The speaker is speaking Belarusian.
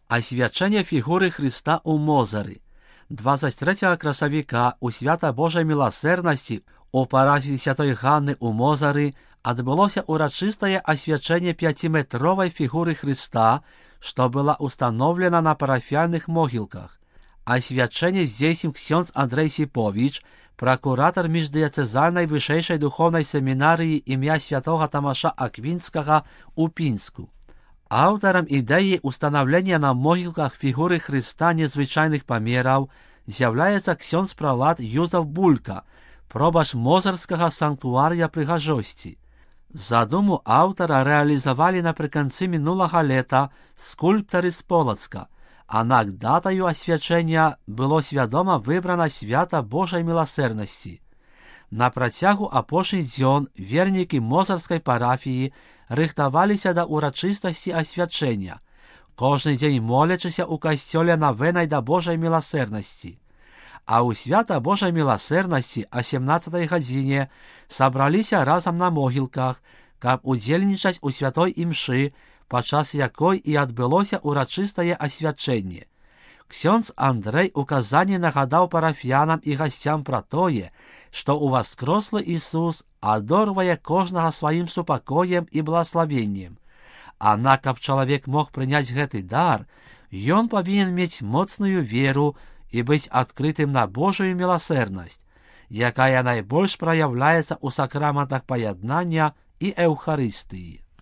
Освячення фігури Христа у Мозері. 23 красавіка у свята Божої милосердності у парафії Святої Ганни у Мозері отбылося урочистое освячение 5-метровой фигуры Христа, что была установлена на парафиальных могилках. Освячение здесь ксенц Андрей Сипович, прокуратор междиоцезальной высшей духовной семинарии имя святого Томаша Аквинского у Пинску. Автором идеи установления на могилках фигуры Христа незвычайных померов является ксенц-пролат Юзеф Булька, пробач Мозерского санктуария пригожости. Задуму автора реализовали наприкінці минулого лета скульптори з Полоцка, а над датою освячення було свідомо вибрано свято Божої милосердності. На протягу апошніх дзён верніки Мозерської парафії рихтавалися до урочистості освячення, кожний день молячися у костьолі новенай до Божої милосердності. А у свята Божої милосердності о 17 годині собралися разом на могилках, каб удзельнічаць у святой імшы, падчас якой і адбылося урачыстае освячэнне. Ксёндз Андрэй у казанні нагадаў парафіянам і гасцям пра тое, што уваскрослы Ісус адорвае кожнага сваім супакоем і благаславеннем. Аднак, каб чалавек мог прыняць гэты дар, ён павінен мець моцную веру і быць адкрытым на Божую милосерднасць, якая найбольш праяўляецца ў сакраментах паяднання і Эўхарыстыі.